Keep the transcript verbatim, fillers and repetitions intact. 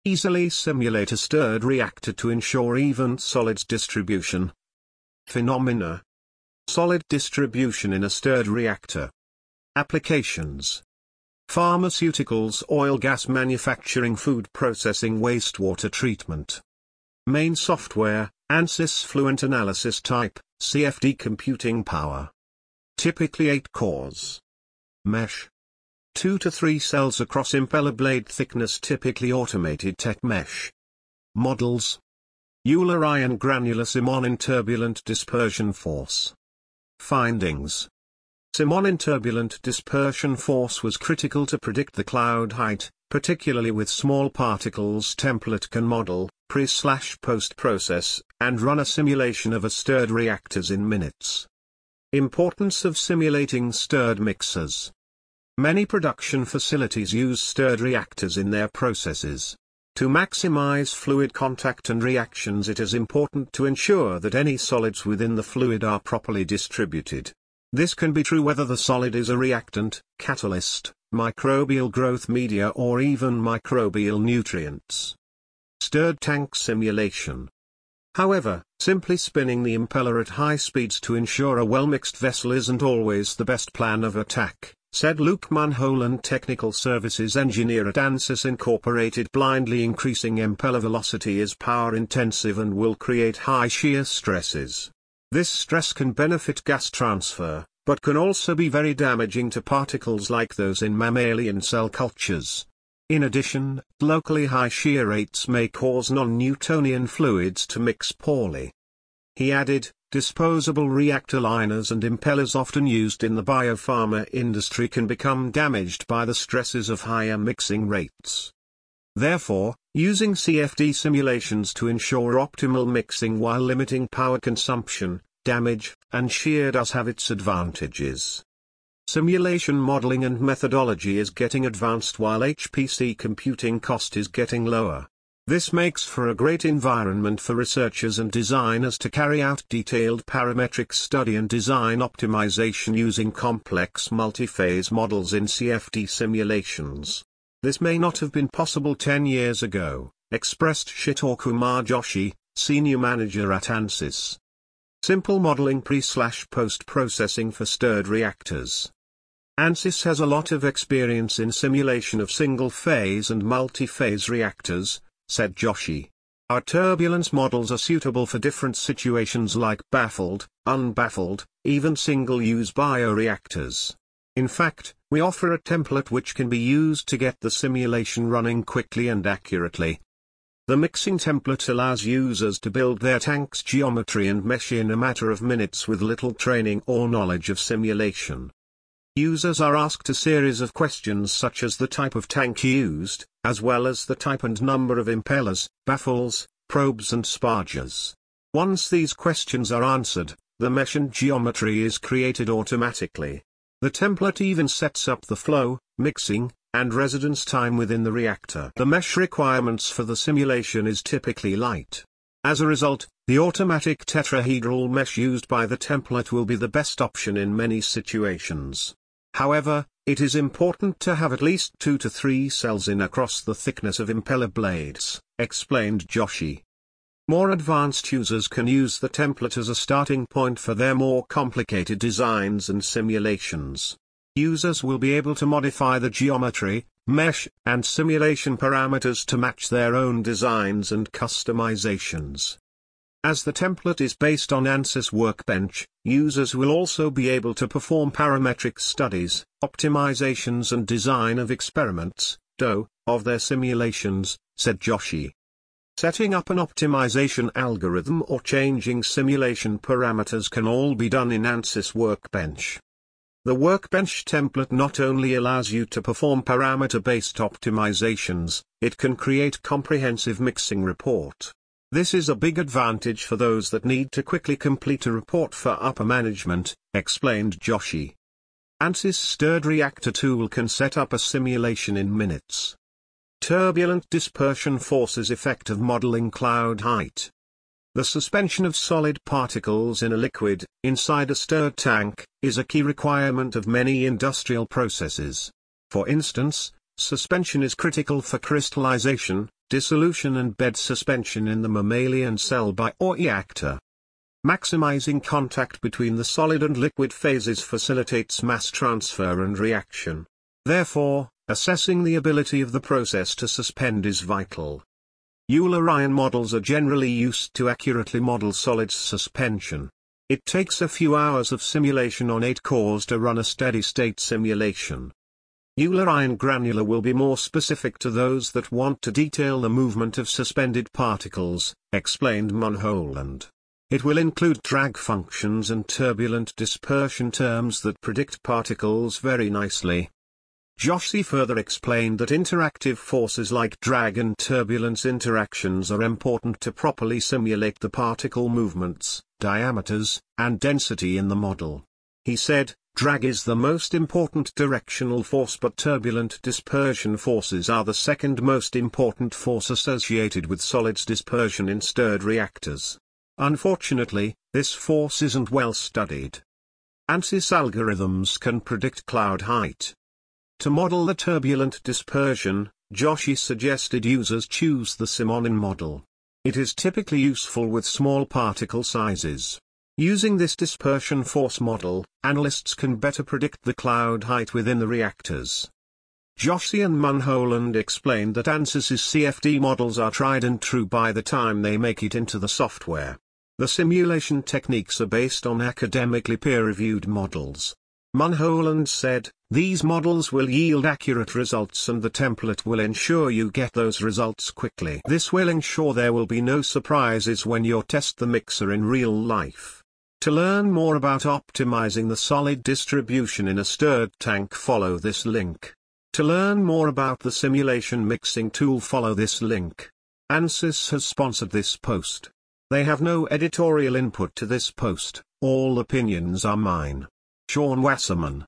Easily simulate a stirred reactor to ensure even solids distribution. Phenomena. Solid distribution in a stirred reactor. Applications. Pharmaceuticals, oil gas manufacturing, food processing, wastewater treatment. Main software, ANSYS Fluent Analysis Type, C F D computing power. Typically eight cores. Mesh. two to three cells across impeller blade thickness, typically automated tech mesh. Models. Euler ion granular Simon in turbulent dispersion force. Findings. Simon in turbulent dispersion force was critical to predict the cloud height, particularly with small particles. Template can model, pre-slash-post process, and run a simulation of a stirred reactors in minutes. Importance of simulating stirred mixers. Many production facilities use stirred reactors in their processes. To maximize fluid contact and reactions, it is important to ensure that any solids within the fluid are properly distributed. This can be true whether the solid is a reactant, catalyst, microbial growth media, or even microbial nutrients. Stirred tank simulation. However, simply spinning the impeller at high speeds to ensure a well-mixed vessel isn't always the best plan of attack, said Luke Munholen, technical services engineer at ANSYS Incorporated. Blindly increasing impeller velocity is power-intensive and will create high shear stresses. This stress can benefit gas transfer, but can also be very damaging to particles like those in mammalian cell cultures. In addition, locally high shear rates may cause non-Newtonian fluids to mix poorly. He added, disposable reactor liners and impellers often used in the biopharma industry can become damaged by the stresses of higher mixing rates. Therefore, using C F D simulations to ensure optimal mixing while limiting power consumption, damage, and shear does have its advantages. Simulation modeling and methodology is getting advanced while H P C computing cost is getting lower. This makes for a great environment for researchers and designers to carry out detailed parametric study and design optimization using complex multi-phase models in C F D simulations. This may not have been possible ten years ago, expressed Shito Kumar Joshi, senior manager at ANSYS. Simple modeling pre-slash-post processing for stirred reactors. ANSYS has a lot of experience in simulation of single-phase and multi-phase reactors, said Joshi. Our turbulence models are suitable for different situations like baffled, unbaffled, even single-use bioreactors. In fact, we offer a template which can be used to get the simulation running quickly and accurately. The mixing template allows users to build their tank's geometry and mesh in a matter of minutes with little training or knowledge of simulation. Users are asked a series of questions such as the type of tank used, as well as the type and number of impellers, baffles, probes and sparges. Once these questions are answered, the mesh and geometry is created automatically. The template even sets up the flow, mixing, and residence time within the reactor. The mesh requirements for the simulation is typically light. As a result, the automatic tetrahedral mesh used by the template will be the best option in many situations. However, it is important to have at least two to three cells in across the thickness of impeller blades, explained Joshi. More advanced users can use the template as a starting point for their more complicated designs and simulations. Users will be able to modify the geometry, mesh, and simulation parameters to match their own designs and customizations. As the template is based on ANSYS Workbench, users will also be able to perform parametric studies, optimizations and design of experiments, D O, of their simulations, said Joshi. Setting up an optimization algorithm or changing simulation parameters can all be done in ANSYS Workbench. The Workbench template not only allows you to perform parameter-based optimizations, it can create comprehensive mixing report. This is a big advantage for those that need to quickly complete a report for upper management, explained Joshi. ANSYS Stirred Reactor tool can set up a simulation in minutes. Turbulent dispersion forces effect of modeling cloud height. The suspension of solid particles in a liquid, inside a stirred tank, is a key requirement of many industrial processes. For instance, suspension is critical for crystallization, dissolution and bed suspension in the mammalian cell bioreactor. Maximizing contact between the solid and liquid phases facilitates mass transfer and reaction. Therefore, assessing the ability of the process to suspend is vital. Euler-Ryan models are generally used to accurately model solids suspension. It takes a few hours of simulation on eight cores to run a steady-state simulation. Euler-Ryan granular will be more specific to those that want to detail the movement of suspended particles, explained Mulholland. It will include drag functions and turbulent dispersion terms that predict particles very nicely. Joshi further explained that interactive forces like drag and turbulence interactions are important to properly simulate the particle movements, diameters, and density in the model. He said, drag is the most important directional force, but turbulent dispersion forces are the second most important force associated with solids dispersion in stirred reactors. Unfortunately, this force isn't well studied. ANSYS algorithms can predict cloud height. To model the turbulent dispersion, Joshi suggested users choose the Simonin model. It is typically useful with small particle sizes. Using this dispersion force model, analysts can better predict the cloud height within the reactors. Joshi and Mulholland explained that ANSYS's C F D models are tried and true by the time they make it into the software. The simulation techniques are based on academically peer-reviewed models. Mulholland said, these models will yield accurate results and the template will ensure you get those results quickly. This will ensure there will be no surprises when you test the mixer in real life. To learn more about optimizing the solid distribution in a stirred tank, follow this link. To learn more about the simulation mixing tool, follow this link. ANSYS has sponsored this post. They have no editorial input to this post, all opinions are mine. Sean Wasserman.